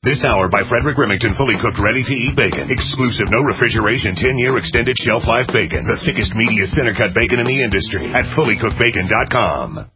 This hour by Frederick Remington, fully cooked, ready-to-eat bacon. Exclusive, no refrigeration, 10-year extended shelf life bacon. The thickest, meatiest center-cut bacon in the industry at fullycookedbacon.com.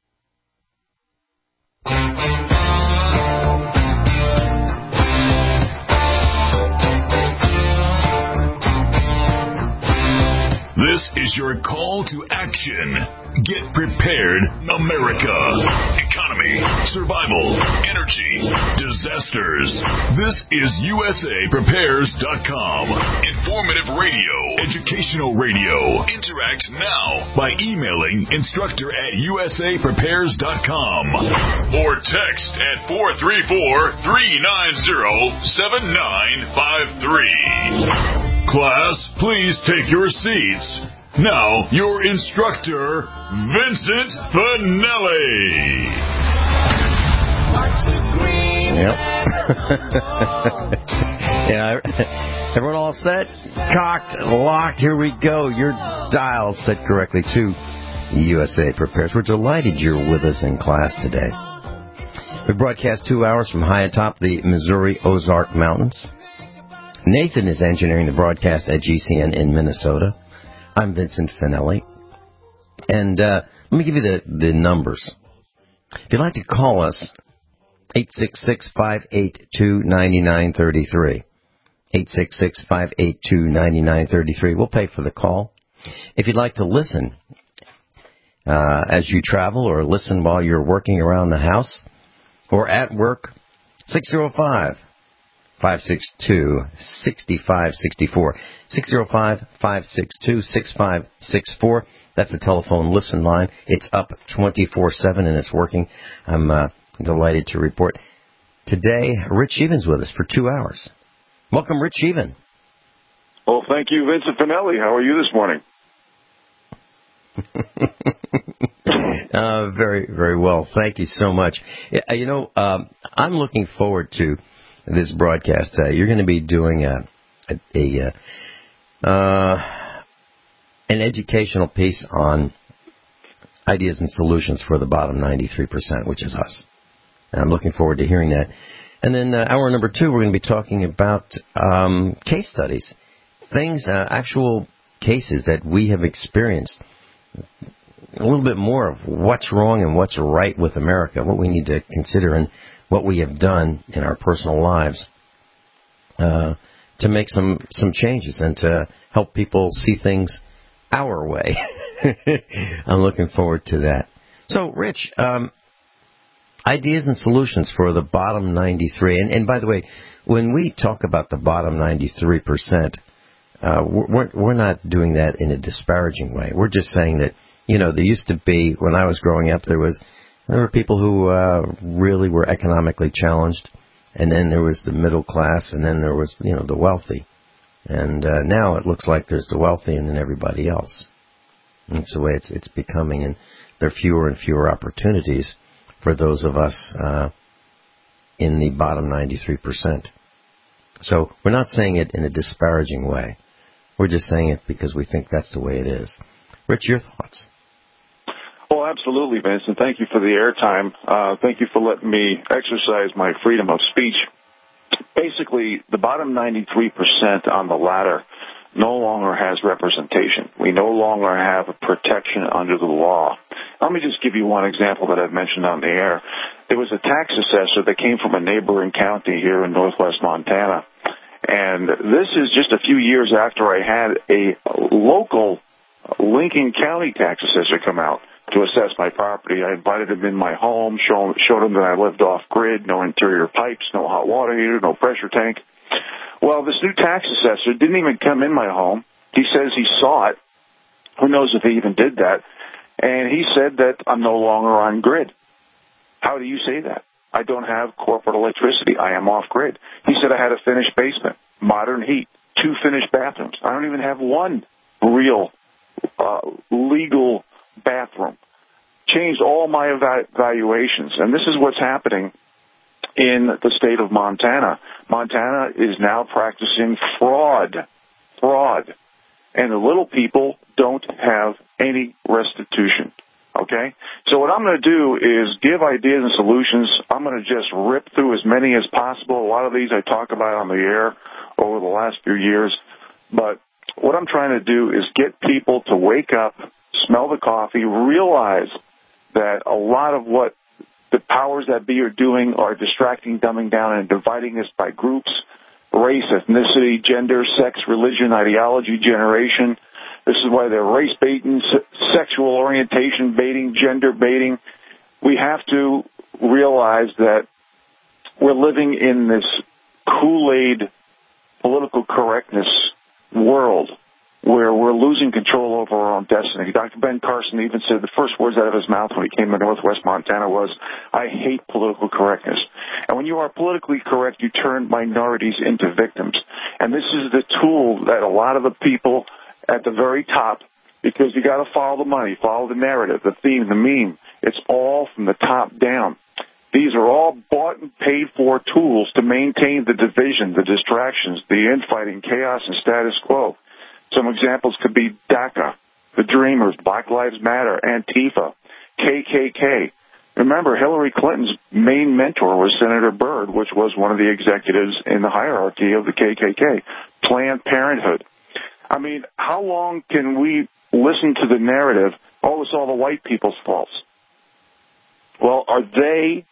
This is your call to action. Get prepared, America. Economy, survival, energy, disasters. This is USAPrepares.com. Informative radio, educational radio. Interact now by emailing instructor@USAPrepares.com or text at 434-390-7953. Class, please take your seats. Now, your instructor, Vincent Finelli. Yep. Yeah, everyone all set? Cocked, locked, here we go. Your dial set correctly to USA Prepares. We're delighted you're with us in class today. We broadcast 2 hours from high atop the Missouri Ozark Mountains. Nathan is engineering the broadcast at GCN in Minnesota. I'm Vincent Finelli. And let me give you the numbers. If you'd like to call us, 866-582-9933. 866-582-9933. We'll pay for the call. If you'd like to listen as you travel or listen while you're working around the house or at work, 605-562-6564. 605-562-6564. That's the telephone listen line. It's up 24/7 and it's working. I'm delighted to report. Today, Rich Even's with us for 2 hours. Welcome, Rich Even. Well, thank you, Vincent Finelli. How are you this morning? Very, very well. Thank you so much. I'm looking forward to this broadcast. You're going to be doing an educational piece on ideas and solutions for the bottom 93%, which is us. And I'm looking forward to hearing that. And then hour number 2, we're going to be talking about case studies, things, actual cases that we have experienced. A little bit more of what's wrong and what's right with America, what we need to consider and what we have done in our personal lives to make some changes and to help people see things our way. I'm looking forward to that. So, Rich, ideas and solutions for the bottom 93. And by the way, when we talk about the bottom 93%, we're not doing that in a disparaging way. We're just saying that, there used to be, when I was growing up, there were people who really were economically challenged, and then there was the middle class, and then there was, the wealthy. And now it looks like there's the wealthy and then everybody else. That's the way it's becoming, and there are fewer and fewer opportunities for those of us in the bottom 93%. So we're not saying it in a disparaging way. We're just saying it because we think that's the way it is. Rich, your thoughts? Well, absolutely, Vincent. Thank you for the airtime. Thank you for letting me exercise my freedom of speech. Basically, the bottom 93% on the ladder no longer has representation. We no longer have a protection under the law. Let me just give you one example that I've mentioned on the air. There was a tax assessor that came from a neighboring county here in northwest Montana. And this is just a few years after I had a local Lincoln County tax assessor come out to assess my property. I invited him in my home, showed him that I lived off-grid, no interior pipes, no hot water heater, no pressure tank. Well, this new tax assessor didn't even come in my home. He says he saw it. Who knows if he even did that? And he said that I'm no longer on grid. How do you say that? I don't have corporate electricity. I am off-grid. He said I had a finished basement, modern heat, 2 finished bathrooms. I don't even have one real legal bathroom. Changed all my evaluations. And this is what's happening in the state of Montana. Montana is now practicing fraud. And the little people don't have any restitution. Okay? So what I'm going to do is give ideas and solutions. I'm going to just rip through as many as possible. A lot of these I talk about on the air over the last few years. But what I'm trying to do is get people to wake up, smell the coffee, realize that a lot of what the powers that be are doing are distracting, dumbing down, and dividing us by groups, race, ethnicity, gender, sex, religion, ideology, generation. This is why they're race baiting, sexual orientation baiting, gender baiting. We have to realize that we're living in this Kool-Aid political correctness world where we're losing control over our own destiny. Dr. Ben Carson even said the first words out of his mouth when he came to Northwest Montana was, I hate political correctness. And when you are politically correct, you turn minorities into victims. And this is the tool that a lot of the people at the very top, because you got to follow the money, follow the narrative, the theme, the meme. It's all from the top down. These are all bought and paid for tools to maintain the division, the distractions, the infighting, chaos, and status quo. Some examples could be DACA, the Dreamers, Black Lives Matter, Antifa, KKK. Remember, Hillary Clinton's main mentor was Senator Byrd, which was one of the executives in the hierarchy of the KKK. Planned Parenthood. I mean, how long can we listen to the narrative, oh, it's all the white people's faults? Well, are they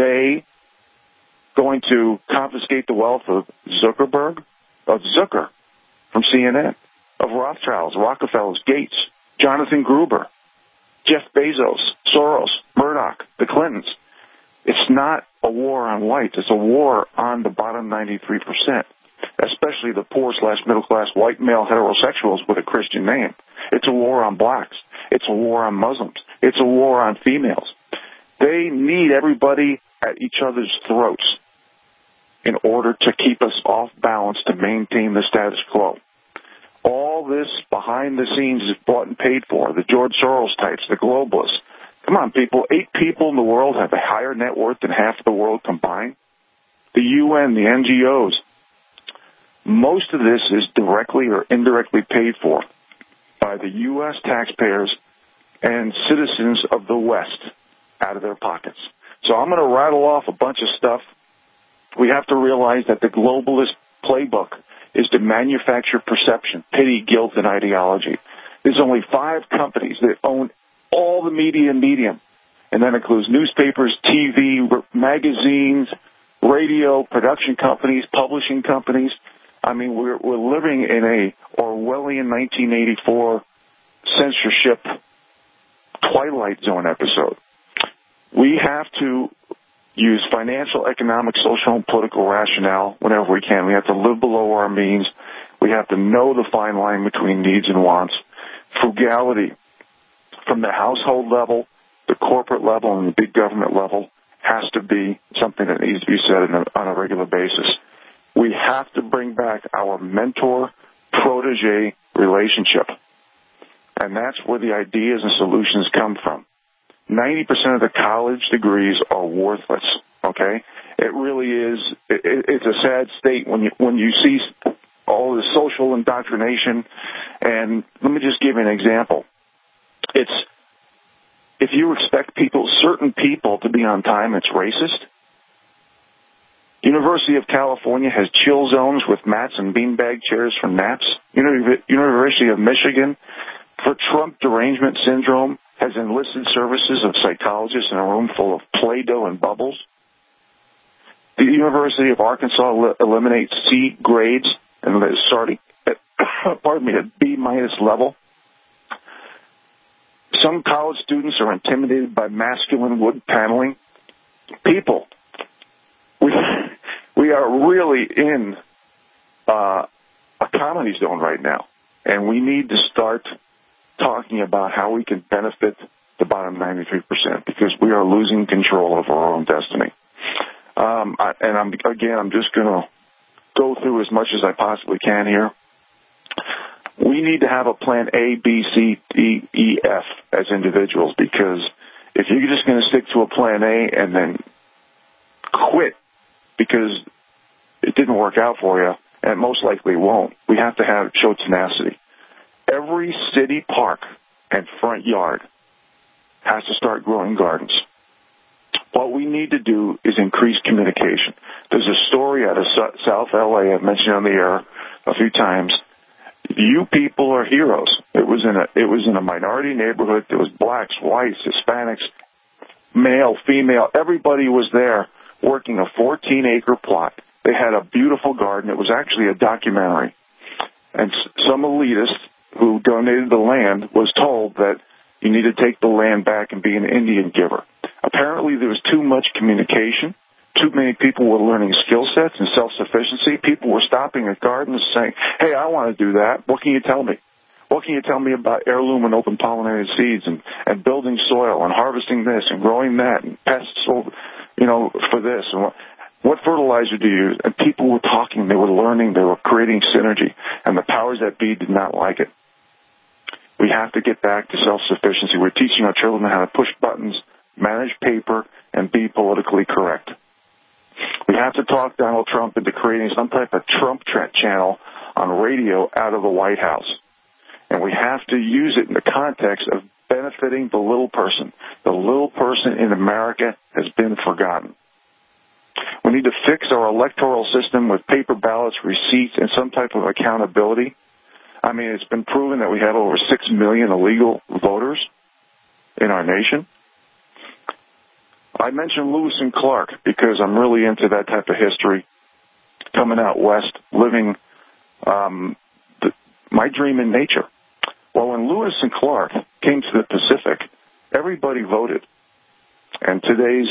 going to confiscate the wealth of Zuckerberg, of Zucker from CNN, of Rothschilds, Rockefellers, Gates, Jonathan Gruber, Jeff Bezos, Soros, Murdoch, the Clintons? It's not a war on whites. It's a war on the bottom 93%, especially the poor/middle-class white male heterosexuals with a Christian name. It's a war on blacks. It's a war on Muslims. It's a war on females. They need everybody at each other's throats in order to keep us off balance to maintain the status quo. All this behind the scenes is bought and paid for. The George Soros types, the globalists. Come on, people. 8 people in the world have a higher net worth than half of the world combined. The UN, the NGOs. Most of this is directly or indirectly paid for by the U.S. taxpayers and citizens of the West out of their pockets. So I'm going to rattle off a bunch of stuff. We have to realize that the globalist playbook is to manufacture perception, pity, guilt, and ideology. There's only 5 companies that own all the media and medium, and that includes newspapers, TV, magazines, radio, production companies, publishing companies. I mean, we're living in a Orwellian 1984 censorship Twilight Zone episode. We have to use financial, economic, social, and political rationale whenever we can. We have to live below our means. We have to know the fine line between needs and wants. Frugality from the household level, the corporate level, and the big government level has to be something that needs to be said on a regular basis. We have to bring back our mentor-protege relationship. And that's where the ideas and solutions come from. 90% of the college degrees are worthless, okay? It really is. It's a sad state when you see all the social indoctrination. And let me just give you an example. If you expect certain people to be on time, it's racist. University of California has chill zones with mats and beanbag chairs for naps. University of Michigan, for Trump derangement syndrome, has enlisted services of psychologists in a room full of Play-Doh and bubbles. The University of Arkansas eliminates C grades and starting at B- level. Some college students are intimidated by masculine wood paneling. People, we are really in a comedy zone right now, and we need to start talking about how we can benefit the bottom 93% because we are losing control of our own destiny. I'm just going to go through as much as I possibly can here. We need to have a plan A, B, C, D, E, F as individuals because if you're just going to stick to a plan A and then quit because it didn't work out for you, and it most likely won't, we have to show tenacity. Every city park and front yard has to start growing gardens. What we need to do is increase communication. There's a story out of South LA I've mentioned on the air a few times. You people are heroes. It was in a minority neighborhood. There was blacks, whites, Hispanics, male, female. Everybody was there working a 14-acre plot. They had a beautiful garden. It was actually a documentary. And some elitist who donated the land was told that you need to take the land back and be an Indian giver. Apparently, there was too much communication. Too many people were learning skill sets and self-sufficiency. People were stopping at gardens saying, hey, I want to do that. What can you tell me? What can you tell me about heirloom and open pollinated seeds and building soil and harvesting this and growing that and pests, for this? And what fertilizer do you use? And people were talking. They were learning. They were creating synergy. And the powers that be did not like it. We have to get back to self-sufficiency. We're teaching our children how to push buttons, manage paper, and be politically correct. We have to talk Donald Trump into creating some type of Trump channel on radio out of the White House. And we have to use it in the context of benefiting the little person. The little person in America has been forgotten. We need to fix our electoral system with paper ballots, receipts, and some type of accountability. I mean, it's been proven that we have over 6 million illegal voters in our nation. I mentioned Lewis and Clark because I'm really into that type of history, coming out west, living my dream in nature. Well, when Lewis and Clark came to the Pacific, everybody voted. And today's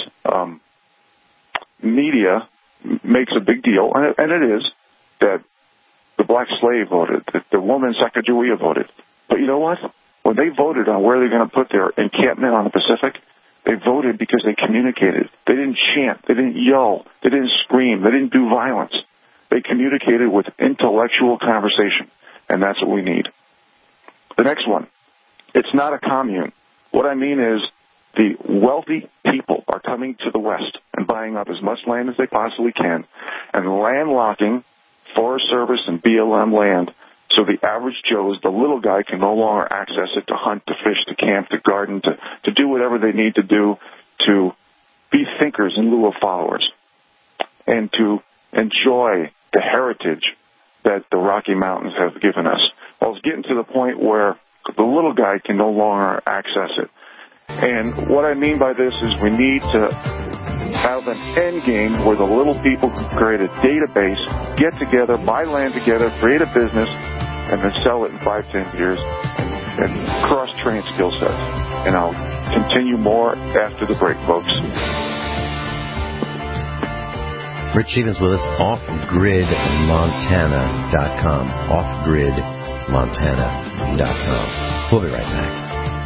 media makes a big deal, and it is, that the black slave voted, that the woman Sacagawea voted. But you know what? When they voted on where they're going to put their encampment on the Pacific, they voted because they communicated. They didn't chant. They didn't yell. They didn't scream. They didn't do violence. They communicated with intellectual conversation, and that's what we need. The next one, it's not a commune. What I mean is the wealthy people are coming to the West and buying up as much land as they possibly can and landlocking Forest Service and BLM land so the average Joes, the little guy, can no longer access it to hunt, to fish, to camp, to garden, to do whatever they need to do to be thinkers in lieu of followers and to enjoy the heritage that the Rocky Mountains have given us. Well, it's getting to the point where the little guy can no longer access it. And what I mean by this is we need to have an end game where the little people can create a database, get together, buy land together, create a business, and then sell it in 5-10 years and cross-train skill sets. And I'll continue more after the break, folks. Rich Stevens with us, offgridmontana.com. Offgridmontana.com. We'll be right back.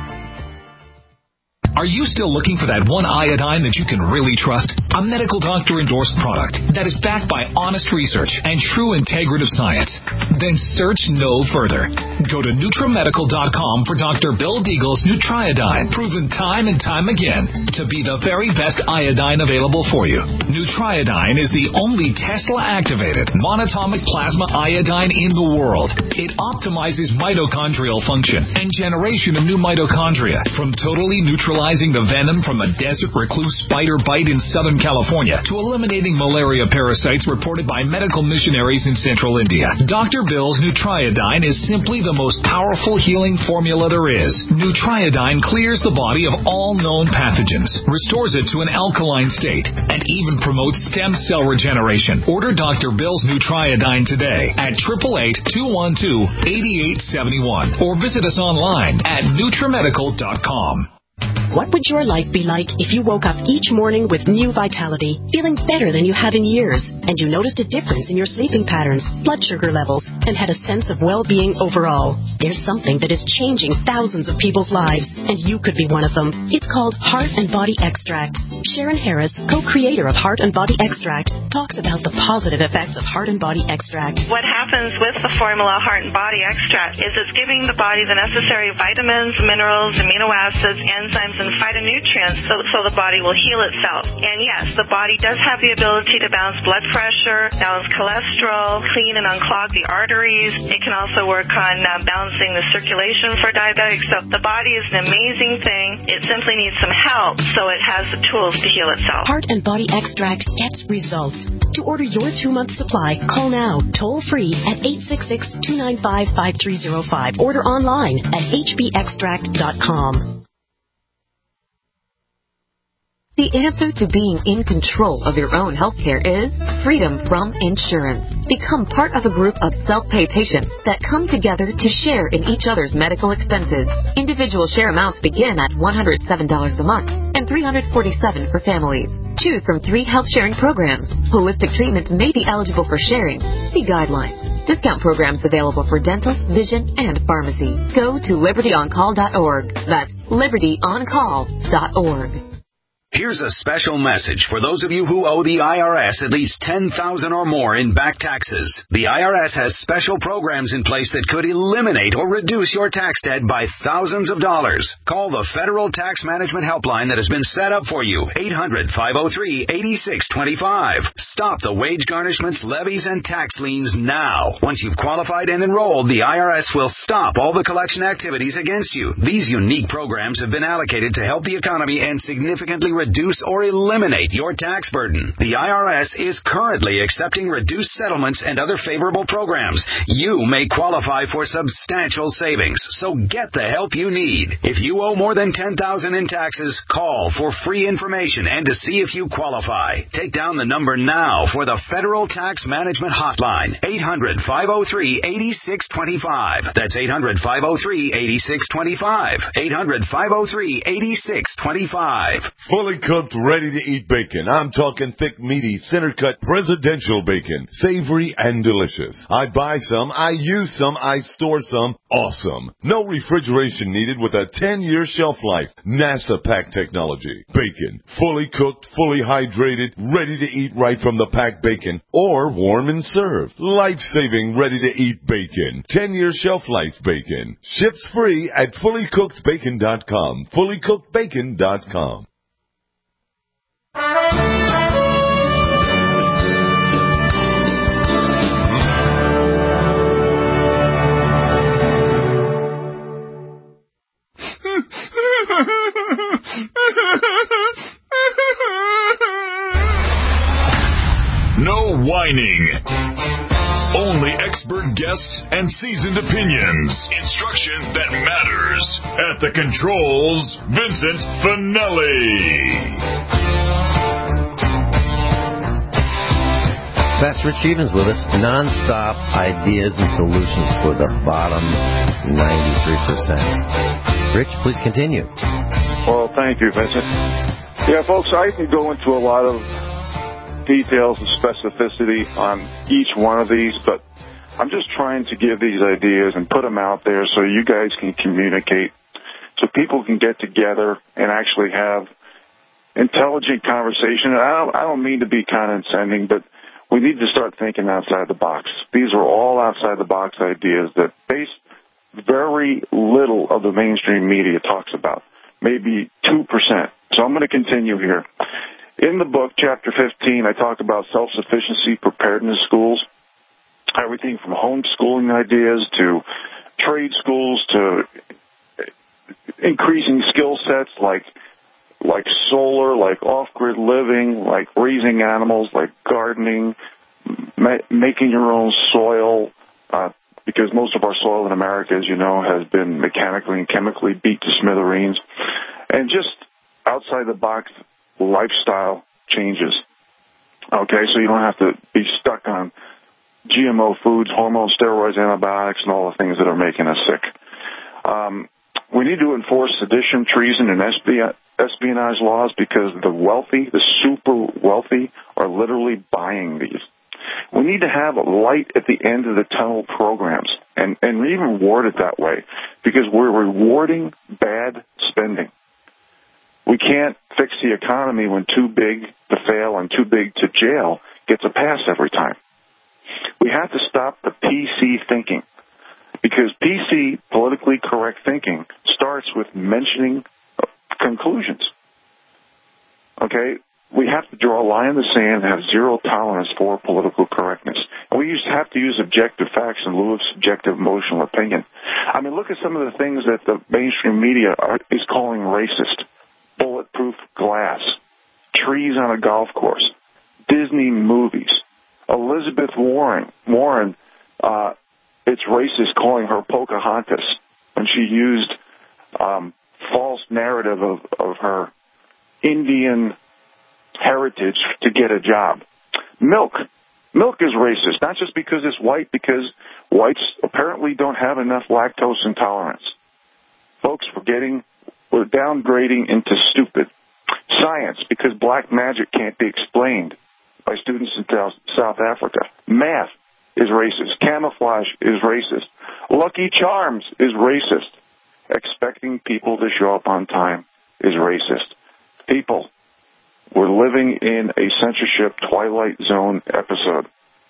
Are you still looking for that one iodine that you can really trust? A medical doctor-endorsed product that is backed by honest research and true integrative science? Then search no further. Go to NutriMedical.com for Dr. Bill Deagle's Nutriodine, proven time and time again to be the very best iodine available for you. Nutriodine is the only Tesla-activated monatomic plasma iodine in the world. It optimizes mitochondrial function and generation of new mitochondria from totally neutralizing the venom from a desert recluse spider bite in Southern California to eliminating malaria parasites reported by medical missionaries in Central India. Dr. Bill's Nutriodine is simply the most powerful healing formula there is. Nutriodine clears the body of all known pathogens, restores it to an alkaline state, and even promotes stem cell regeneration. Order Dr. Bill's Nutriodine today at 888-212-8871 or visit us online at NutriMedical.com. What would your life be like if you woke up each morning with new vitality, feeling better than you have in years, and you noticed a difference in your sleeping patterns, blood sugar levels, and had a sense of well-being overall? There's something that is changing thousands of people's lives, and you could be one of them. It's called Heart and Body Extract. Sharon Harris, co-creator of Heart and Body Extract, talks about the positive effects of Heart and Body Extract. What happens with the formula Heart and Body Extract is it's giving the body the necessary vitamins, minerals, amino acids, enzymes, and and phytonutrients so the body will heal itself. And yes, the body does have the ability to balance blood pressure, balance cholesterol, clean and unclog the arteries. It can also work on balancing the circulation for diabetics. So the body is an amazing thing. It simply needs some help so it has the tools to heal itself. Heart and Body Extract gets results. To order your 2-month supply, call now, toll free at 866-295-5305. Order online at hbextract.com. The answer to being in control of your own healthcare is freedom from insurance. Become part of a group of self-pay patients that come together to share in each other's medical expenses. Individual share amounts begin at $107 a month and $347 for families. Choose from 3 health-sharing programs. Holistic treatments may be eligible for sharing. See guidelines. Discount programs available for dental, vision, and pharmacy. Go to libertyoncall.org. That's libertyoncall.org. Here's a special message for those of you who owe the IRS at least $10,000 or more in back taxes. The IRS has special programs in place that could eliminate or reduce your tax debt by thousands of dollars. Call the Federal Tax Management Helpline that has been set up for you, 800-503-8625. Stop the wage garnishments, levies, and tax liens now. Once you've qualified and enrolled, the IRS will stop all the collection activities against you. These unique programs have been allocated to help the economy and significantly reduce or eliminate your tax burden. The IRS is currently accepting reduced settlements and other favorable programs. You may qualify for substantial savings, so get the help you need. If you owe more than $10,000 in taxes, call for free information and to see if you qualify. Take down the number now for the Federal Tax Management Hotline, 800-503-8625. That's 800-503-8625. 800-503-8625. Fully cooked, ready-to-eat bacon. I'm talking thick, meaty, center-cut, presidential bacon. Savory and delicious. I buy some, I use some, I store some. Awesome. No refrigeration needed with a 10-year shelf life. NASA pack technology. Bacon. Fully cooked, fully hydrated, ready to eat right from the packed bacon. Or warm and served. Life-saving, ready-to-eat bacon. 10-year shelf life bacon. Ships free at fullycookedbacon.com. Fullycookedbacon.com. No whining. Only expert guests and seasoned opinions. Instruction that matters. At the controls, Vincent Finelli. Pastor Rich Evans with us. Non-stop ideas and solutions for the bottom 93%. Rich, please continue. Well, thank you, Vincent. Yeah, folks, I can go into a lot of details and specificity on each one of these, but I'm just trying to give these ideas and put them out there so you guys can communicate, so people can get together and actually have intelligent conversation. And I don't mean to be condescending, but we need to start thinking outside the box. These are all outside the box ideas that very little of the mainstream media talks about, maybe 2%. So I'm going to continue here. In the book, Chapter 15, I talk about self-sufficiency, preparedness schools, everything from homeschooling ideas to trade schools to increasing skill sets like solar, like off-grid living, like raising animals, like gardening, making your own soil, because most of our soil in America, as you know, has been mechanically and chemically beat to smithereens, and just outside-the-box lifestyle changes. Okay, so you don't have to be stuck on GMO foods, hormones, steroids, antibiotics, and all the things that are making us sick. We need to enforce sedition, treason, and espionage laws because the wealthy, the super wealthy, are literally buying these. We need to have a light at the end of the tunnel programs and even reward it that way because we're rewarding bad spending. We can't fix the economy when too big to fail and too big to jail gets a pass every time. We have to stop the PC thinking because PC, politically correct thinking, starts with mentioning conclusions. Okay? We have to draw a line in the sand and have zero tolerance for political correctness. And we have to use objective facts in lieu of subjective emotional opinion. I mean, look at some of the things that the mainstream media is calling racist. Bulletproof glass, trees on a golf course, Disney movies. Elizabeth Warren, it's racist calling her Pocahontas when she used false narrative of her Indian heritage to get a job. Milk is racist, not just because it's white, because whites apparently don't have enough lactose intolerance. Folks, we're downgrading into stupid. Science, because black magic can't be explained by students in South Africa. Math is racist. Camouflage is racist. Lucky Charms is racist. Expecting people to show up on time is racist. People, we're living in a censorship Twilight Zone episode.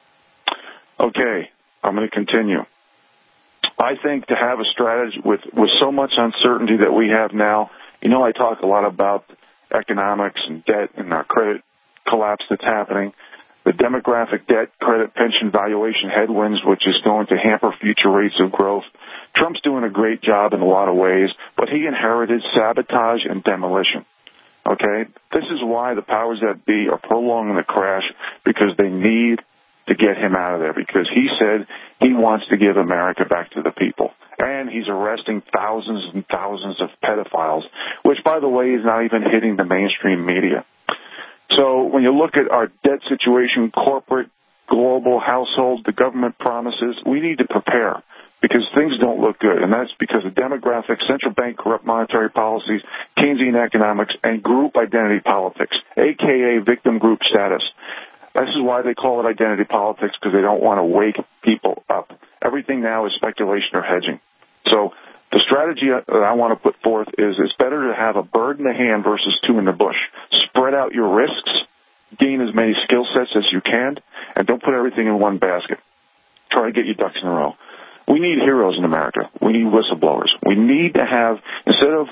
Okay, I'm going to continue. I think to have a strategy with so much uncertainty that we have now, I talk a lot about economics and debt and our credit collapse that's happening, the demographic debt, credit, pension valuation headwinds, which is going to hamper future rates of growth. Trump's doing a great job in a lot of ways, but he inherited sabotage and demolition. Okay? This is why the powers that be are prolonging the crash, because they need to get him out of there, because he said he wants to give America back to the people. And he's arresting thousands and thousands of pedophiles, which, by the way, is not even hitting the mainstream media. So when you look at our debt situation, corporate, global, household, the government promises, we need to prepare, because things don't look good. And that's because of demographics, central bank corrupt monetary policies, Keynesian economics, and group identity politics, a.k.a. victim group status. This is why they call it identity politics, because they don't want to wake people up. Everything now is speculation or hedging. So the strategy that I want to put forth is it's better to have a bird in the hand versus two in the bush. Spread out your risks, gain as many skill sets as you can, and don't put everything in one basket. Try to get your ducks in a row. We need heroes in America. We need whistleblowers. We need to have, instead of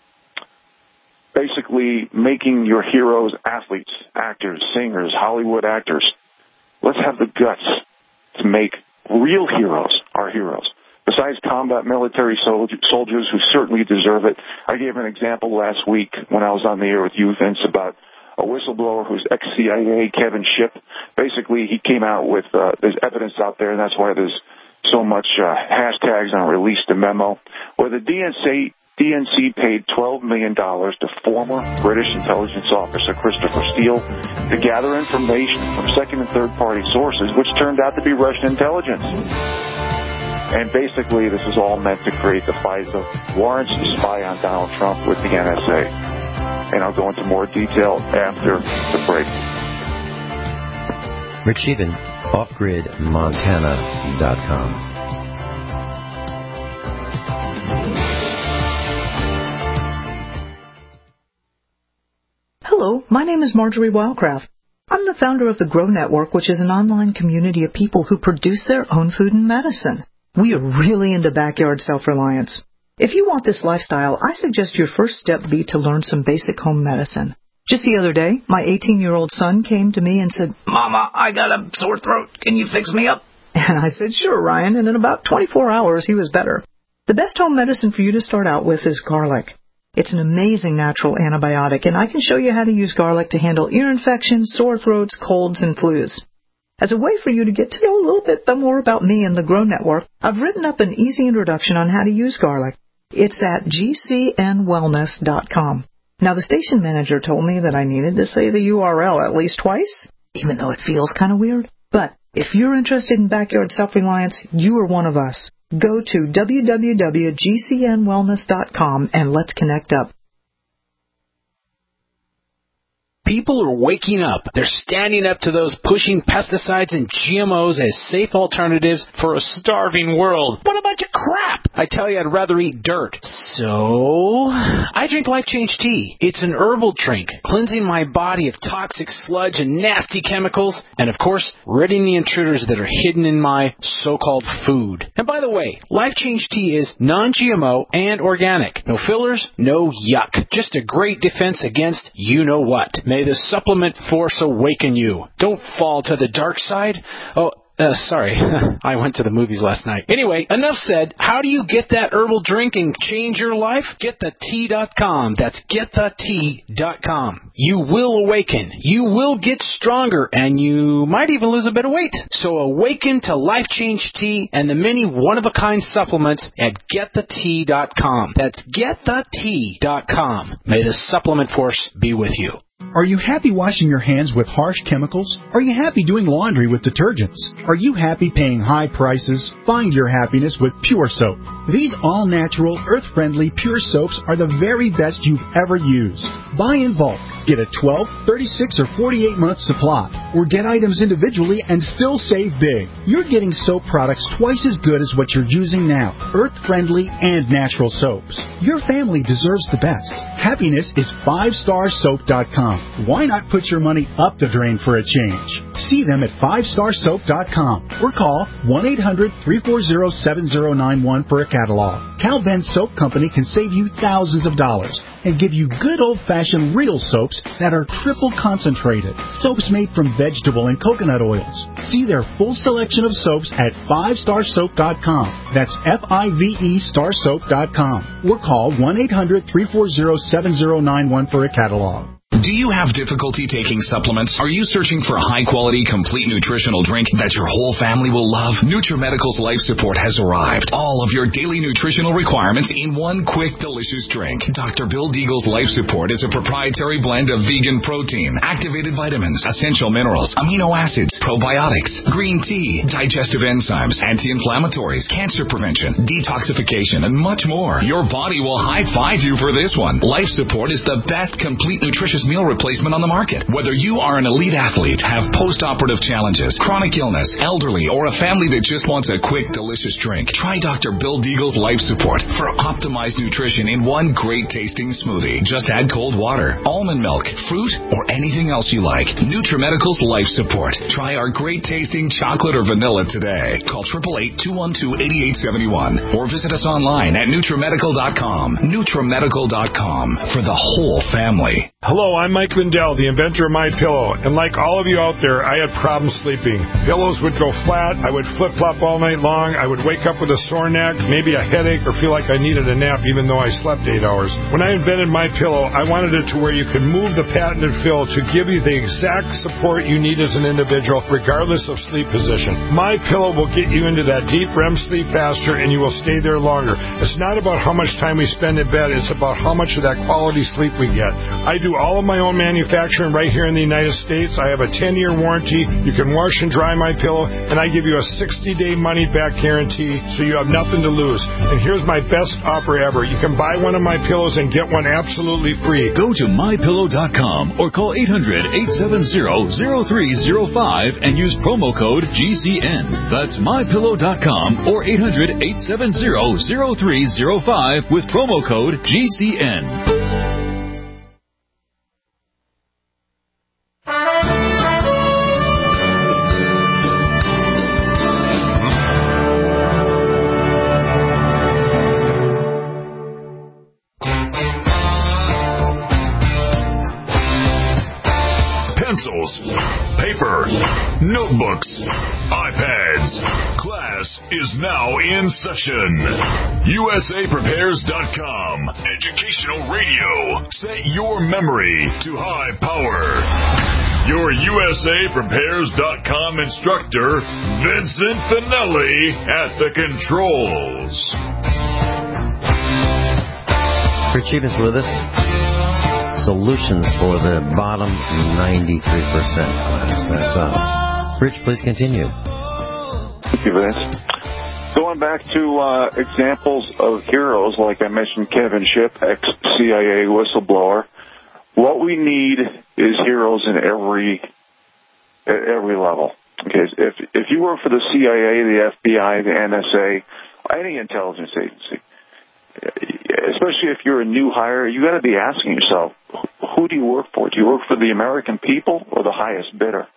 basically making your heroes athletes, actors, singers, Hollywood actors, let's have the guts to make real heroes our heroes. Besides combat military soldiers who certainly deserve it, I gave an example last week when I was on the air with you, Vince, about a whistleblower who's ex-CIA, Kevin Shipp. Basically, he came out with, there's evidence out there, and that's why there's so much hashtags on Release the Memo, where the DNC paid $12 million to former British intelligence officer Christopher Steele to gather information from second and third party sources, which turned out to be Russian intelligence. And basically, this is all meant to create the FISA warrants to spy on Donald Trump with the NSA. And I'll go into more detail after the break. Rick Sheehan, offgridmontana.com. Hello, my name is Marjorie Wildcraft. I'm the founder of the Grow Network, which is an online community of people who produce their own food and medicine. We are really into backyard self-reliance. If you want this lifestyle, I suggest your first step be to learn some basic home medicine. Just the other day, my 18-year-old son came to me and said, "Mama, I got a sore throat. Can you fix me up?" And I said, "Sure, Ryan," and in about 24 hours, he was better. The best home medicine for you to start out with is garlic. It's an amazing natural antibiotic, and I can show you how to use garlic to handle ear infections, sore throats, colds, and flus. As a way for you to get to know a little bit more about me and the Grow Network, I've written up an easy introduction on how to use garlic. It's at gcnwellness.com. Now, the station manager told me that I needed to say the URL at least twice, even though it feels kind of weird. But if you're interested in backyard self-reliance, you are one of us. Go to www.gcnwellness.com and let's connect up. People are waking up. They're standing up to those pushing pesticides and GMOs as safe alternatives for a starving world. What about your crap. I tell you, I'd rather eat dirt. So, I drink Life Change Tea. It's an herbal drink, cleansing my body of toxic sludge and nasty chemicals, and of course, ridding the intruders that are hidden in my so-called food. And by the way, Life Change Tea is non-GMO and organic. No fillers, no yuck. Just a great defense against you-know-what. May the supplement force awaken you. Don't fall to the dark side. Sorry, I went to the movies last night. Anyway, enough said. How do you get that herbal drink and change your life? GetTheTea.com. That's GetTheTea.com. You will awaken. You will get stronger, and you might even lose a bit of weight. So awaken to Life Change Tea and the many one-of-a-kind supplements at GetTheTea.com. That's GetTheTea.com. May the supplement force be with you. Are you happy washing your hands with harsh chemicals? Are you happy doing laundry with detergents? Are you happy paying high prices? Find your happiness with Pure Soap. These all-natural, earth-friendly Pure Soaps are the very best you've ever used. Buy in bulk. Get a 12, 36, or 48-month supply. Or get items individually and still save big. You're getting soap products twice as good as what you're using now. Earth-friendly and natural soaps. Your family deserves the best. Happiness is 5starsoap.com. Why not put your money up the drain for a change? See them at 5starsoap.com or call 1-800-340-7091 for a catalog. Cal Ben Soap Company can save you thousands of dollars and give you good old-fashioned real soaps that are triple concentrated. Soaps made from vegetable and coconut oils. See their full selection of soaps at 5starsoap.com. That's F-I-V-E starsoap.com. Or call 1-800-340-7091 for a catalog. Do you have difficulty taking supplements? Are you searching for a high-quality, complete nutritional drink that your whole family will love? NutriMedical's Life Support has arrived. All of your daily nutritional requirements in one quick, delicious drink. Dr. Bill Deagle's Life Support is a proprietary blend of vegan protein, activated vitamins, essential minerals, amino acids, probiotics, green tea, digestive enzymes, anti-inflammatories, cancer prevention, detoxification, and much more. Your body will high-five you for this one. Life Support is the best complete nutritious meal replacement on the market. Whether you are an elite athlete, have post-operative challenges, chronic illness, elderly, or a family that just wants a quick, delicious drink, try Dr. Bill Deagle's Life Support for optimized nutrition in one great-tasting smoothie. Just add cold water, almond milk, fruit, or anything else you like. NutriMedical's Life Support. Try our great-tasting chocolate or vanilla today. Call 888-212-8871 or visit us online at NutriMedical.com. NutriMedical.com for the whole family. Hello, I'm Mike Lindell, the inventor of MyPillow, and like all of you out there, I had problems sleeping. Pillows would go flat, I would flip-flop all night long, I would wake up with a sore neck, maybe a headache, or feel like I needed a nap even though I slept 8 hours. When I invented MyPillow, I wanted it to where you could move the patented fill to give you the exact support you need as an individual, regardless of sleep position. MyPillow will get you into that deep REM sleep faster, and you will stay there longer. It's not about how much time we spend in bed, it's about how much of that quality sleep we get. I do all of my own manufacturing right here in the United States. I have a 10-year warranty. You can wash and dry my pillow, and I give you a 60-day money-back guarantee, so you have nothing to lose. And here's my best offer ever. You can buy one of my pillows and get one absolutely free. Go to MyPillow.com or call 800-870-0305 and use promo code GCN. That's MyPillow.com or 800-870-0305 with promo code GCN. Pencils, paper, notebooks, iPads. Class is now in session. USAPrepares.com. Educational radio. Set your memory to high power. Your USAPrepares.com instructor, Vincent Finelli, at the controls. Rich Evans with us. Solutions for the bottom 93% class. That's us. Rich, please continue. Thank you, Vince. Going back to examples of heroes, like I mentioned, Kevin Shipp, ex-CIA whistleblower. What we need is heroes at every level. Okay, if you work for the CIA, the FBI, the NSA, any intelligence agency, especially if you're a new hire, you got to be asking yourself, who do you work for? Do you work for the American people or the highest bidder?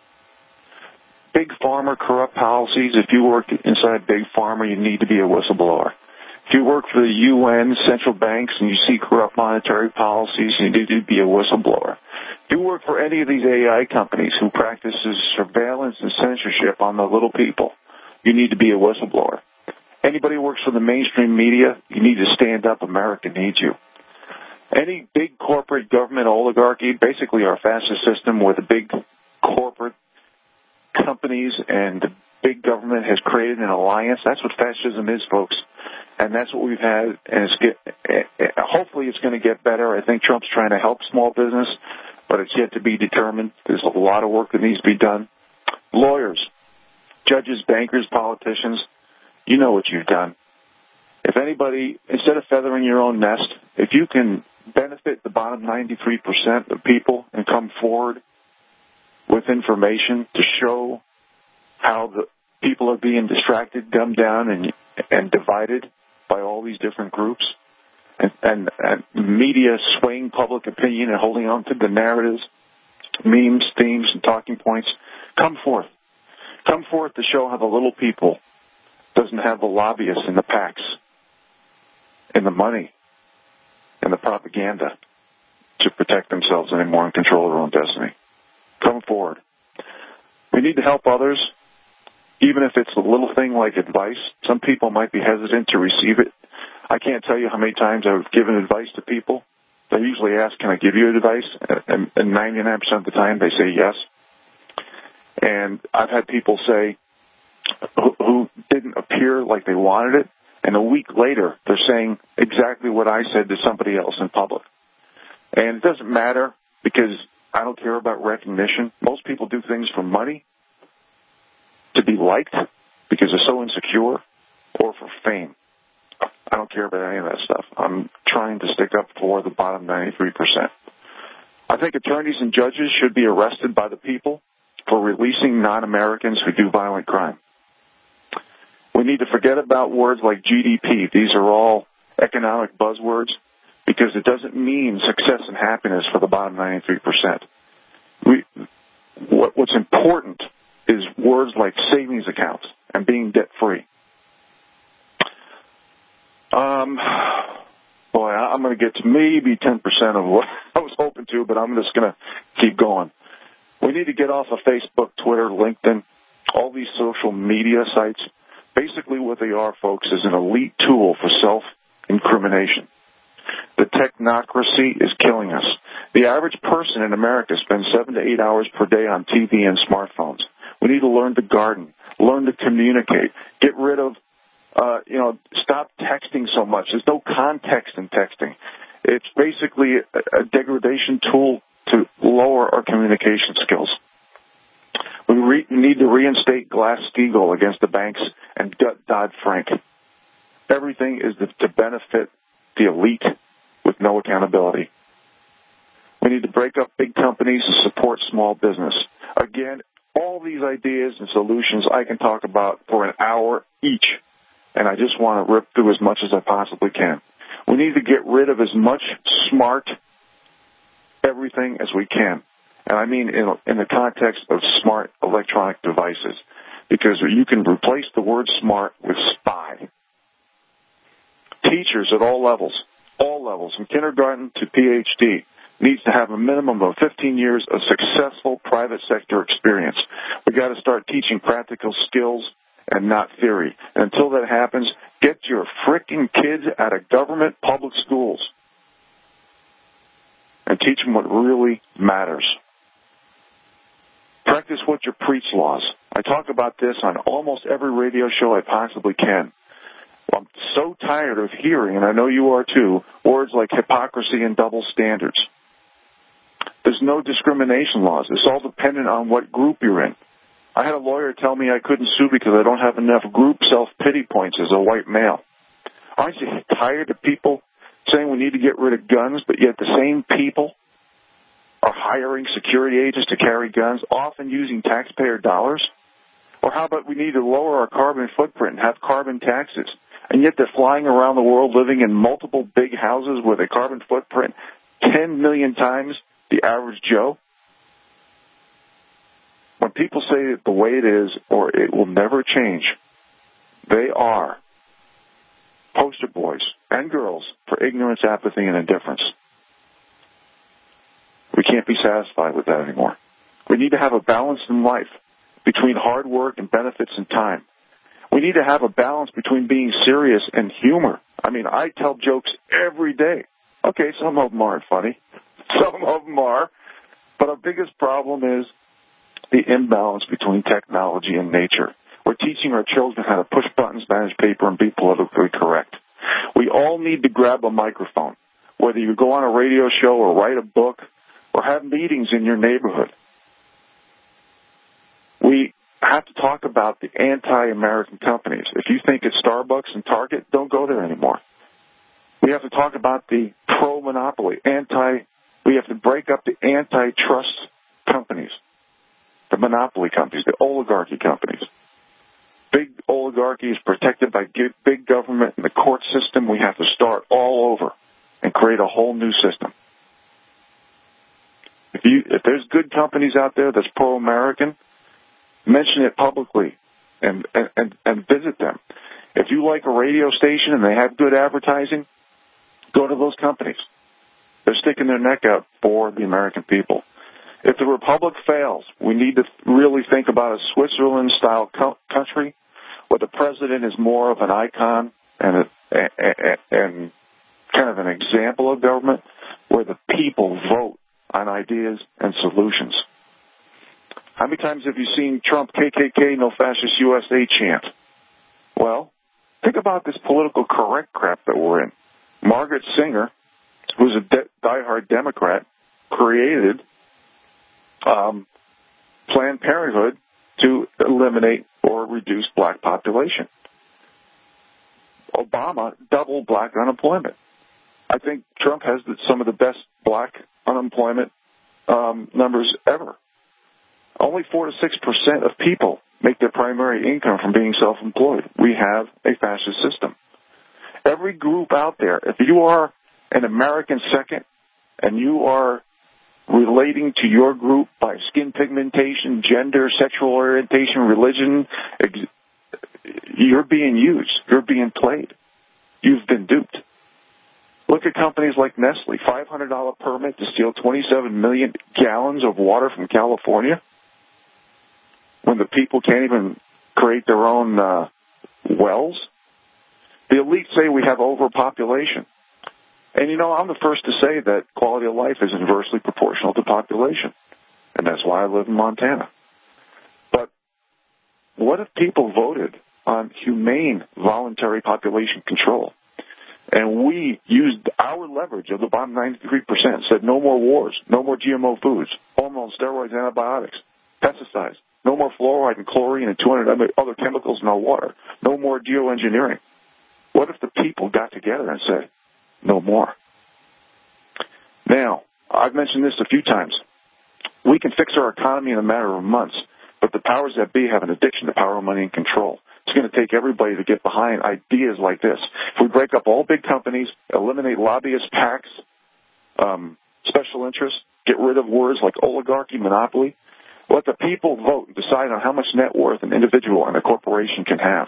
Big Pharma corrupt policies. If you work inside Big Pharma, you need to be a whistleblower. If you work for the UN, central banks, and you see corrupt monetary policies, you need to be a whistleblower. If you work for any of these AI companies who practices surveillance and censorship on the little people, you need to be a whistleblower. Anybody who works for the mainstream media, you need to stand up. America needs you. Any big corporate government oligarchy, basically our fascist system where the big corporate companies and the big government has created an alliance, that's what fascism is, folks. And that's what we've had, and hopefully it's going to get better. I think Trump's trying to help small business, but it's yet to be determined. There's a lot of work that needs to be done. Lawyers, judges, bankers, politicians, you know what you've done. If anybody, instead of feathering your own nest, if you can benefit the bottom 93% of people and come forward with information to show how the people are being distracted, dumbed down, and divided by all these different groups, and media swaying public opinion and holding on to the narratives, memes, themes, and talking points, come forth. Come forth to show how the little people doesn't have the lobbyists and the PACs and the money and the propaganda to protect themselves anymore and control their own destiny. Come forward. We need to help others, even if it's a little thing like advice. Some people might be hesitant to receive it. I can't tell you how many times I've given advice to people. They usually ask, can I give you advice? And 99% of the time they say yes. And I've had people say, who didn't appear like they wanted it, and a week later they're saying exactly what I said to somebody else in public. And it doesn't matter because I don't care about recognition. Most people do things for money, to be liked because they're so insecure, or for fame. I don't care about any of that stuff. I'm trying to stick up for the bottom 93%. I think attorneys and judges should be arrested by the people for releasing non-Americans who do violent crime. We need to forget about words like GDP. These are all economic buzzwords because it doesn't mean success and happiness for the bottom 93%. What's important is words like savings accounts and being debt-free. Boy, I'm going to get to maybe 10% of what I was hoping to, but I'm just going to keep going. We need to get off of Facebook, Twitter, LinkedIn, all these social media sites. Basically what they are, folks, is an elite tool for self-incrimination. The technocracy is killing us. The average person in America spends 7 to 8 hours per day on TV and smartphones. We need to learn to garden, learn to communicate, get rid of, stop texting so much. There's no context in texting. It's basically a degradation tool to lower our communication skills. We need to reinstate Glass-Steagall against the banks and Dodd-Frank. Everything is to benefit the elite with no accountability. We need to break up big companies to support small business. Again, all these ideas and solutions I can talk about for an hour each, and I just want to rip through as much as I possibly can. We need to get rid of as much smart everything as we can. And I mean in the context of smart electronic devices, because you can replace the word smart with spy. Teachers at all levels, from kindergarten to PhD, needs to have a minimum of 15 years of successful private sector experience. We've got to start teaching practical skills and not theory. And until that happens, get your frickin' kids out of government public schools and teach them what really matters. Practice what you preach laws. I talk about this on almost every radio show I possibly can. I'm so tired of hearing, and I know you are too, words like hypocrisy and double standards. There's no discrimination laws. It's all dependent on what group you're in. I had a lawyer tell me I couldn't sue because I don't have enough group self-pity points as a white male. Aren't you tired of people saying we need to get rid of guns, but yet the same people are hiring security agents to carry guns, often using taxpayer dollars? Or how about we need to lower our carbon footprint and have carbon taxes? and yet they're flying around the world living in multiple big houses with a carbon footprint 10 million times the average Joe. When people say it the way it is or it will never change, they are poster boys and girls for ignorance, apathy, and indifference. We can't be satisfied with that anymore. We need to have a balance in life between hard work and benefits and time. We need to have a balance between being serious and humor. I mean, I tell jokes every day. Okay, some of them aren't funny. Some of them are. But our biggest problem is the imbalance between technology and nature. We're teaching our children how to push buttons, manage paper, and be politically correct. We all need to grab a microphone, whether you go on a radio show or write a book or have meetings in your neighborhood. We have to talk about the anti-American companies. If you think it's Starbucks and Target, don't go there anymore. We have to talk about the pro-monopoly, we have to break up the antitrust companies, the monopoly companies, the oligarchy companies. Big oligarchy is protected by big government and the court system. We have to start all over and create a whole new system. If there's good companies out there that's pro-American, mention it publicly and visit them. If you like a radio station and they have good advertising, go to those companies. They're sticking their neck out for the American people. If the republic fails, we need to really think about a Switzerland-style country where the president is more of an icon and kind of an example of government, where the people vote on ideas and solutions. How many times have you seen Trump KKK, no fascist USA chant? Well, think about this political correct crap that we're in. Margaret Sanger, who's a diehard Democrat, created Planned Parenthood to eliminate or reduce black population. Obama doubled black unemployment. I think Trump has some of the best black unemployment numbers ever. Only 4 to 6% of people make their primary income from being self-employed. We have a fascist system. Every group out there, if you are an American second and you are relating to your group by skin pigmentation, gender, sexual orientation, religion, you're being used. You're being played. You've been duped. Look at companies like Nestle, $500 permit to steal 27 million gallons of water from California when the people can't even create their own wells. The elite say we have overpopulation. And, I'm the first to say that quality of life is inversely proportional to population. And that's why I live in Montana. But what if people voted on humane voluntary population control? And we used our leverage of the bottom 93%, said no more wars, no more GMO foods, hormones, steroids, antibiotics, pesticides, no more fluoride and chlorine and 200 other chemicals in our water, no more geoengineering. What if the people got together and said, no more? Now, I've mentioned this a few times. We can fix our economy in a matter of months, but the powers that be have an addiction to power, money, and control. It's going to take everybody to get behind ideas like this. If we break up all big companies, eliminate lobbyists, PACs, special interests, get rid of words like oligarchy, monopoly, let the people vote and decide on how much net worth an individual and a corporation can have.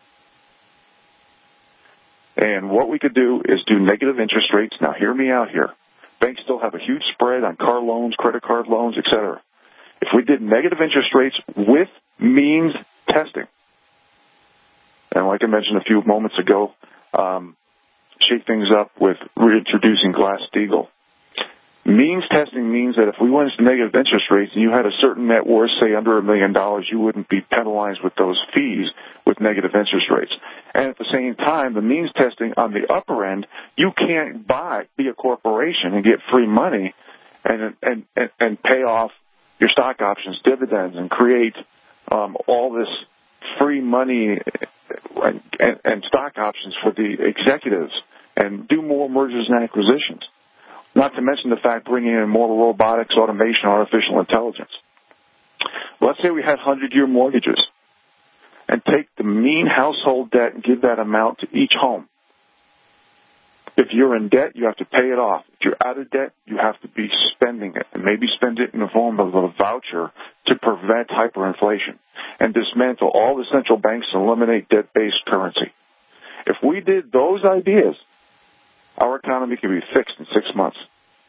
And what we could do is do negative interest rates. Now, hear me out here. Banks still have a huge spread on car loans, credit card loans, etc. If we did negative interest rates with means testing, and like I mentioned a few moments ago, shake things up with reintroducing Glass-Steagall. Means testing means that if we went into negative interest rates and you had a certain net worth, say under $1 million, you wouldn't be penalized with those fees with negative interest rates. And at the same time, the means testing on the upper end, you can't be a corporation and get free money and pay off your stock options, dividends, and create all this free money and stock options for the executives and do more mergers and acquisitions. Not to mention the fact bringing in more robotics, automation, artificial intelligence. Let's say we had 100-year mortgages, and take the mean household debt and give that amount to each home. If you're in debt, you have to pay it off. If you're out of debt, you have to be spending it, and maybe spend it in the form of a voucher to prevent hyperinflation and dismantle all the central banks and eliminate debt-based currency. If we did those ideas, our economy could be fixed in 6 months.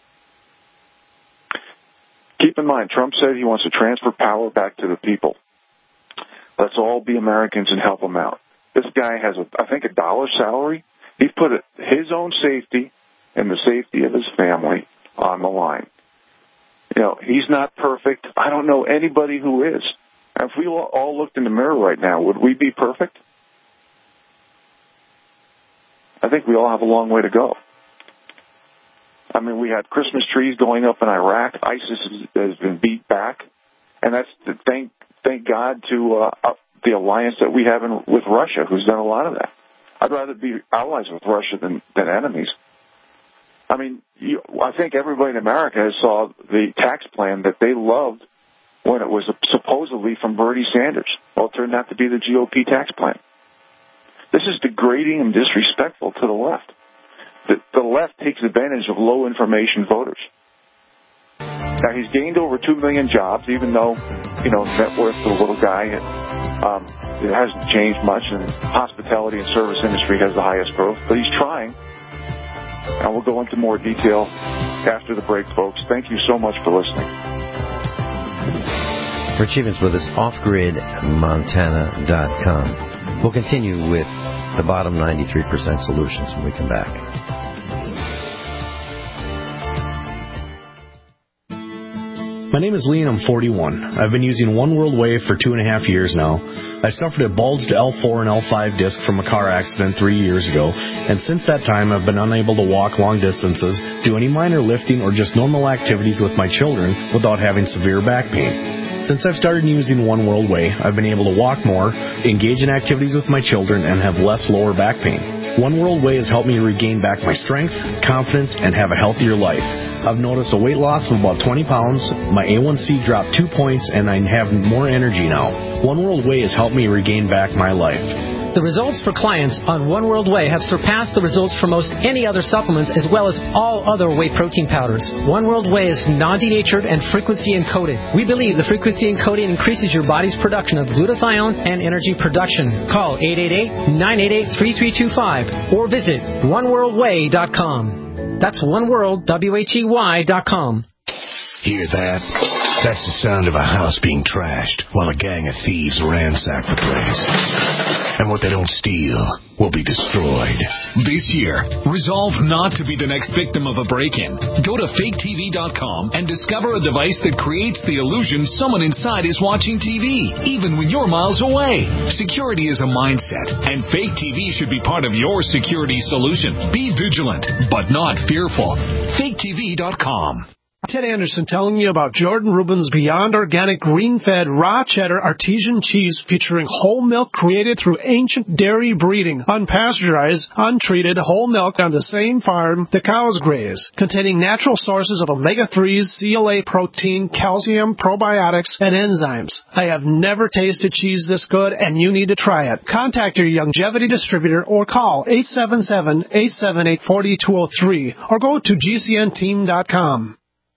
Keep in mind, Trump said he wants to transfer power back to the people. Let's all be Americans and help him out. This guy has, I think, a $1 salary. He put his own safety and the safety of his family on the line. You know, he's not perfect. I don't know anybody who is. If we all looked in the mirror right now, would we be perfect? I think we all have a long way to go. I mean, we had Christmas trees going up in Iraq. ISIS has been beat back. And that's thank God to the alliance that we have with Russia, who's done a lot of that. I'd rather be allies with Russia than enemies. I mean, I think everybody in America saw the tax plan that they loved when it was supposedly from Bernie Sanders. Well, it turned out to be the GOP tax plan. This is degrading and disrespectful to the left. The left takes advantage of low-information voters. Now, he's gained over 2 million jobs, even though, you know, net worth of the little guy, it hasn't changed much, and hospitality and service industry has the highest growth. But he's trying, and we'll go into more detail after the break, folks. Thank you so much for listening. Rich Evans with us, offgridmontana.com. We'll continue with the bottom 93% solutions when we come back. My name is Lee and I'm 41. I've been using One World Way for 2.5 years now. I suffered a bulged L4 and L5 disc from a car accident 3 years ago, and since that time I've been unable to walk long distances, do any minor lifting or just normal activities with my children without having severe back pain. Since I've started using One World Way, I've been able to walk more, engage in activities with my children, and have less lower back pain. One World Way has helped me regain back my strength, confidence, and have a healthier life. I've noticed a weight loss of about 20 pounds, my A1C dropped 2 points, and I have more energy now. One World Way has helped me regain back my life. The results for clients on One World Way have surpassed the results for most any other supplements as well as all other whey protein powders. One World Way is non-denatured and frequency encoded. We believe the frequency encoding increases your body's production of glutathione and energy production. Call 888-988-3325 or visit oneworldway.com. That's oneworld.com. Hear that? That's the sound of a house being trashed while a gang of thieves ransack the place. And what they don't steal will be destroyed. This year, resolve not to be the next victim of a break-in. Go to faketv.com and discover a device that creates the illusion someone inside is watching TV, even when you're miles away. Security is a mindset, and Fake TV should be part of your security solution. Be vigilant, but not fearful. faketv.com. Ted Anderson telling you about Jordan Rubin's Beyond Organic Green-Fed Raw Cheddar Artesian Cheese featuring whole milk created through ancient dairy breeding, unpasteurized, untreated whole milk on the same farm the cows graze, containing natural sources of omega-3s, CLA protein, calcium, probiotics, and enzymes. I have never tasted cheese this good, and you need to try it. Contact your Longevity distributor or call 877-878-4203 or go to gcnteam.com.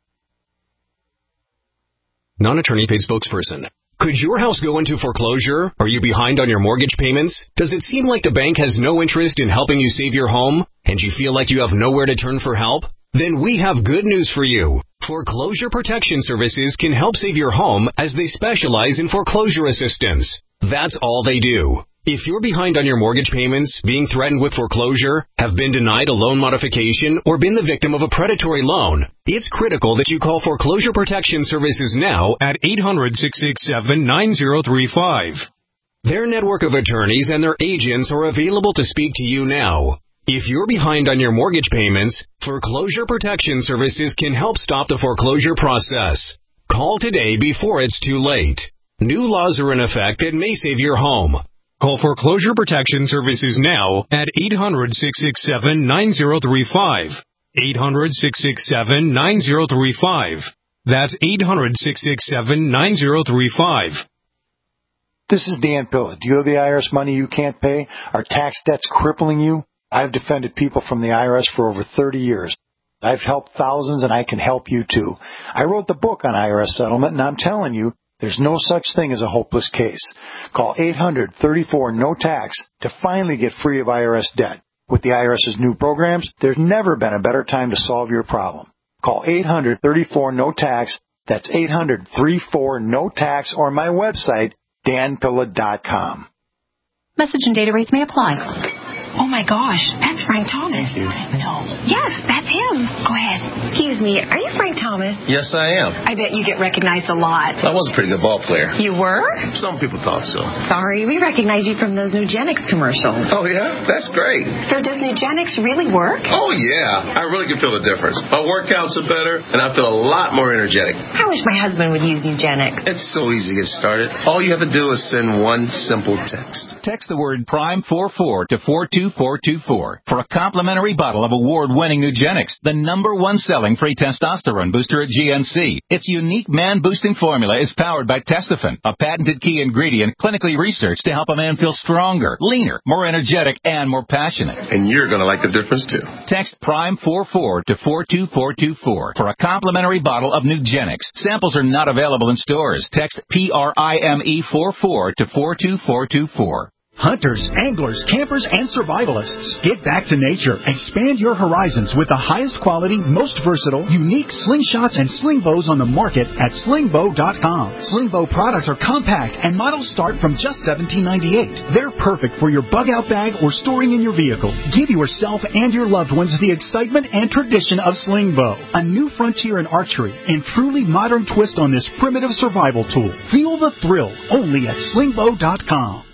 Non-attorney paid spokesperson. Could your house go into foreclosure? Are you behind on your mortgage payments? Does it seem like the bank has no interest in helping you save your home? And you feel like you have nowhere to turn for help? Then we have good news for you. Foreclosure Protection Services can help save your home as they specialize in foreclosure assistance. That's all they do. If you're behind on your mortgage payments, being threatened with foreclosure, have been denied a loan modification, or been the victim of a predatory loan, it's critical that you call Foreclosure Protection Services now at 800-667-9035. Their network of attorneys and their agents are available to speak to you now. If you're behind on your mortgage payments, Foreclosure Protection Services can help stop the foreclosure process. Call today before it's too late. New laws are in effect that may save your home. Call Foreclosure Protection Services now at 800-667-9035. 800-667-9035. That's 800-667-9035. This is Dan Pilla. Do you owe the IRS money you can't pay? Are tax debts crippling you? I've defended people from the IRS for over 30 years. I've helped thousands, and I can help you too. I wrote the book on IRS settlement, and I'm telling you, there's no such thing as a hopeless case. Call 800-34-NO-TAX to finally get free of IRS debt. With the IRS's new programs, there's never been a better time to solve your problem. Call 800-34-NO-TAX. That's 800-34-NO-TAX, or my website, danpilla.com. Message and data rates may apply. Oh, my gosh, that's Frank Thomas. No. Yes, that's him. Go ahead. Excuse me, are you Frank Thomas? Yes, I am. I bet you get recognized a lot. I was a pretty good ball player. You were? Some people thought so. Sorry, we recognize you from those Nugenix commercials. Oh, yeah? That's great. So does Nugenix really work? Oh, yeah. I really can feel the difference. My workouts are better, and I feel a lot more energetic. I wish my husband would use Nugenix. It's so easy to get started. All you have to do is send one simple text. Text the word PRIME44 to 42424 for a complimentary bottle of award-winning Nugenix, the #1 selling free testosterone booster at GNC. Its unique man-boosting formula is powered by Testofen, a patented key ingredient clinically researched to help a man feel stronger, leaner, more energetic, and more passionate. And you're going to like the difference, too. Text PRIME44 to 42424 for a complimentary bottle of Nugenix. Samples are not available in stores. Text PRIME44 to 42424. Hunters, anglers, campers, and survivalists. Get back to nature. Expand your horizons with the highest quality, most versatile, unique slingshots and sling bows on the market at slingbow.com. Slingbow products are compact and models start from just $17.98. They're perfect for your bug-out bag or storing in your vehicle. Give yourself and your loved ones the excitement and tradition of Slingbow, a new frontier in archery and truly modern twist on this primitive survival tool. Feel the thrill only at slingbow.com.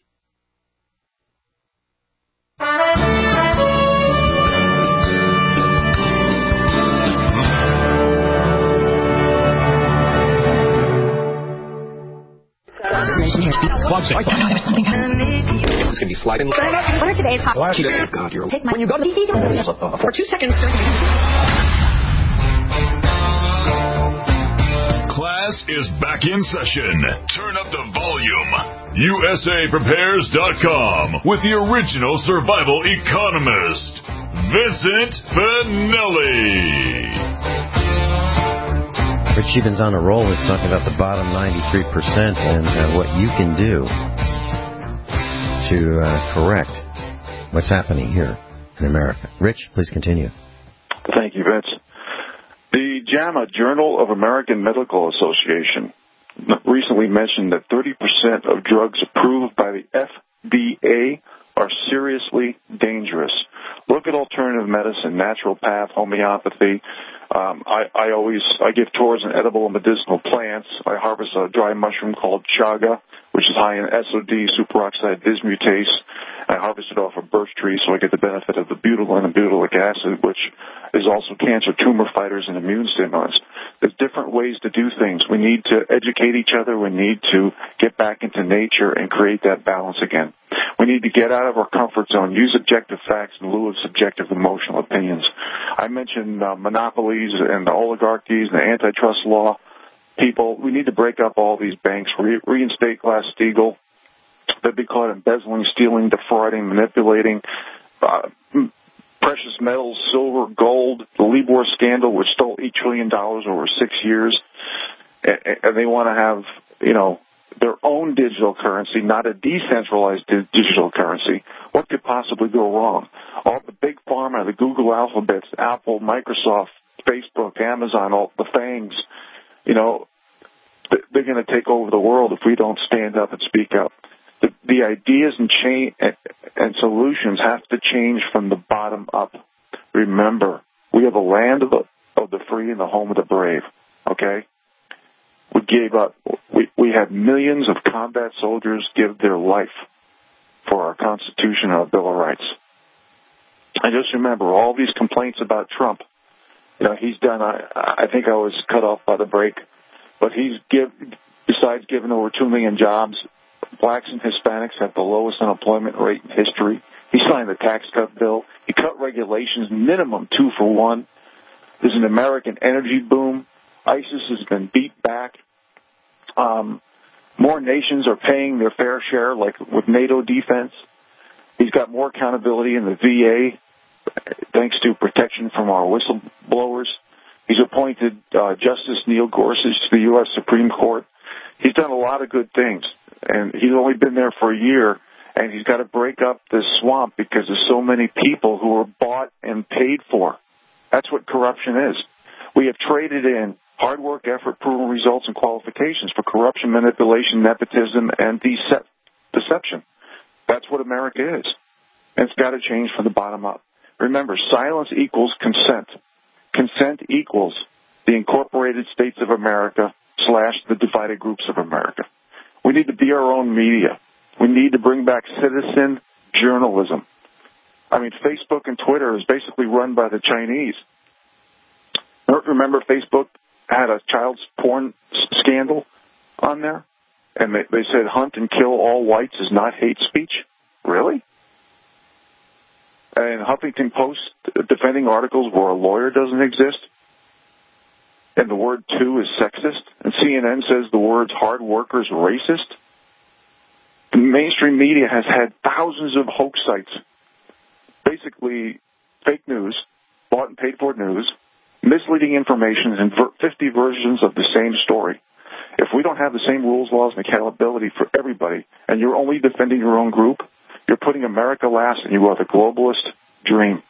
It's going to be sliding. What are today's hot? God, you're... Take my... When you go to the for 2 seconds. Class is back in session. Turn up the volume. USAPrepares.com with the original survival economist, Vincent Finelli. Rich Eben's on a roll. He's talking about the bottom 93% and what you can do to correct what's happening here in America. Rich, please continue. Thank you, Vince. The JAMA, Journal of American Medical Association, recently mentioned that 30% of drugs approved by the FDA are seriously dangerous. Look at alternative medicine, naturopath, homeopathy. I give tours on edible and medicinal plants. I harvest a dry mushroom called chaga, which is high in SOD, superoxide dismutase. I harvest it off a birch tree, so I get the benefit of the butylene and butylic acid, which is also cancer tumor fighters and immune stimulants. There's different ways to do things. We need to educate each other. We need to get back into nature and create that balance again. We need to get out of our comfort zone, use objective facts in lieu of subjective emotional opinions. I mentioned monopolies and the oligarchies and the antitrust law people. We need to break up all these banks, reinstate Glass-Steagall. They'd be caught embezzling, stealing, defrauding, manipulating precious metals, silver, gold, the Libor scandal, which stole $8 trillion over 6 years. And they want to have, their own digital currency, not a decentralized digital currency. What could possibly go wrong? All the big pharma, the Google Alphabets, Apple, Microsoft, Facebook, Amazon, all the FANGs, they're going to take over the world if we don't stand up and speak up. The ideas and solutions have to change from the bottom up. Remember, we are the land of the free and the home of the brave, okay? We gave up. We had millions of combat soldiers give their life for our Constitution and our Bill of Rights. And just remember, all these complaints about Trump, he's done, I think I was cut off by the break, but besides giving over 2 million jobs, blacks and Hispanics have the lowest unemployment rate in history. He signed the tax cut bill. He cut regulations, minimum 2 for 1. There's an American energy boom. ISIS has been beat back. More nations are paying their fair share, like with NATO defense. He's got more accountability in the VA, thanks to protection from our whistleblowers. He's appointed Justice Neil Gorsuch to the U.S. Supreme Court. He's done a lot of good things, and he's only been there for a year, and he's got to break up this swamp because there's so many people who are bought and paid for. That's what corruption is. We have traded in hard work, effort, proven results, and qualifications for corruption, manipulation, nepotism, and deception. That's what America is. And it's got to change from the bottom up. Remember, silence equals consent. Consent equals the Incorporated States of America / the divided groups of America. We need to be our own media. We need to bring back citizen journalism. I mean, Facebook and Twitter is basically run by the Chinese. Remember Facebook had a child porn scandal on there? And they said hunt and kill all whites is not hate speech? Really? And Huffington Post defending articles where a lawyer doesn't exist? And the word "to" is sexist? And CNN says the words "hard workers" racist? The mainstream media has had thousands of hoax sites, basically fake news, bought and paid for news, misleading information, and 50 versions of the same story. If we don't have the same rules, laws, and accountability for everybody, and you're only defending your own group, you're putting America last, and you are the globalist dream.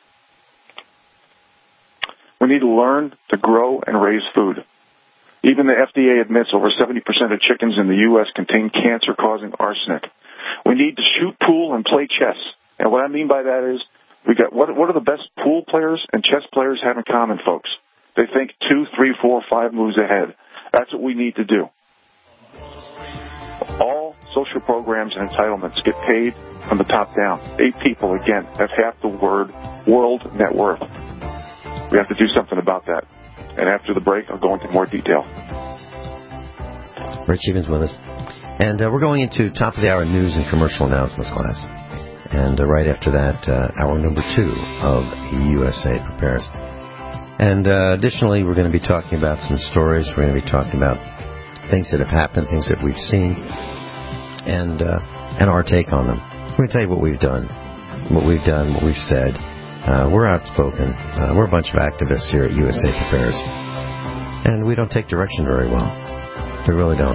We need to learn to grow and raise food. Even the FDA admits over 70% of chickens in the U.S. contain cancer-causing arsenic. We need to shoot pool and play chess. And what I mean by that is, we got what do the best pool players and chess players have in common, folks? They think 2, 3, 4, 5 moves ahead. That's what we need to do. All social programs and entitlements get paid from the top down. 8 people, again, have half the world net worth. We have to do something about that. And after the break, I'll go into more detail. Rich Evans with us. And we're going into top of the hour news and commercial announcements class. And right after that, hour number 2 of USA Prepares. And additionally, we're going to be talking about some stories. We're going to be talking about things that have happened, things that we've seen, and our take on them. We're going to tell you what we've done, what we've said. We're outspoken. We're a bunch of activists here at USA Prepares. And we don't take direction very well. We really don't.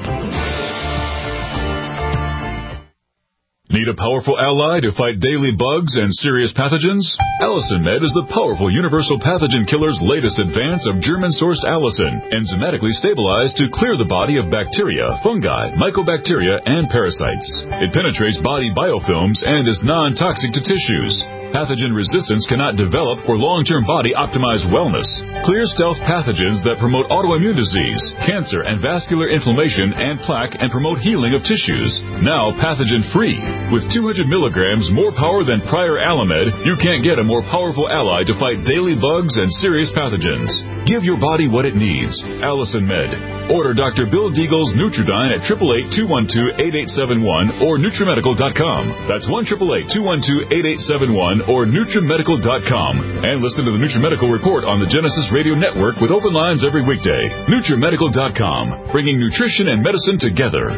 Need a powerful ally to fight daily bugs and serious pathogens? Allicin Med is the powerful universal pathogen killer's latest advance of German-sourced allicin, enzymatically stabilized to clear the body of bacteria, fungi, mycobacteria, and parasites. It penetrates body biofilms and is non-toxic to tissues. Pathogen resistance cannot develop for long-term body-optimized wellness. Clear stealth pathogens that promote autoimmune disease, cancer and vascular inflammation and plaque and promote healing of tissues. Now pathogen-free. With 200 milligrams more power than prior Alamed, you can't get a more powerful ally to fight daily bugs and serious pathogens. Give your body what it needs. Allicin Med. Order Dr. Bill Deagle's Nutridyne at 888-212-8871 or NutriMedical.com. That's 1-888-212-8871 or NutriMedical.com. And listen to the NutriMedical Report on the Genesis Radio Network with open lines every weekday. NutriMedical.com, bringing nutrition and medicine together.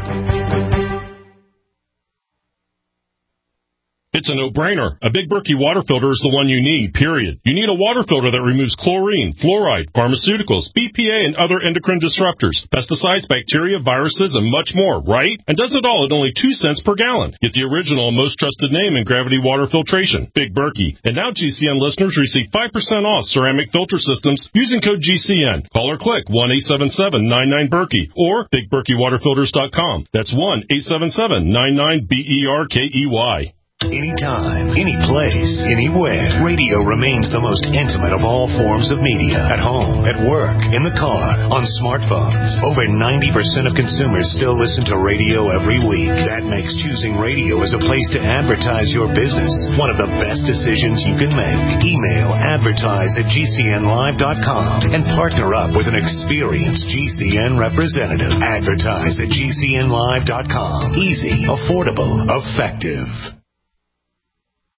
It's a no-brainer. A Big Berkey water filter is the one you need, period. You need a water filter that removes chlorine, fluoride, pharmaceuticals, BPA, and other endocrine disruptors, pesticides, bacteria, viruses, and much more, right? And does it all at only 2 cents per gallon. Get the original and most trusted name in gravity water filtration, Big Berkey. And now GCN listeners receive 5% off ceramic filter systems using code GCN. Call or click 1-877-99-BERKEY or BigBerkeyWaterFilters.com. That's 1-877-99-BERKEY. Anytime, any place, anywhere. Radio remains the most intimate of all forms of media. At home, at work, in the car, on smartphones. Over 90% of consumers still listen to radio every week. That makes choosing radio as a place to advertise your business one of the best decisions you can make. Email advertise@gcnlive.com and partner up with an experienced GCN representative. Advertise@gcnlive.com. Easy, affordable, effective.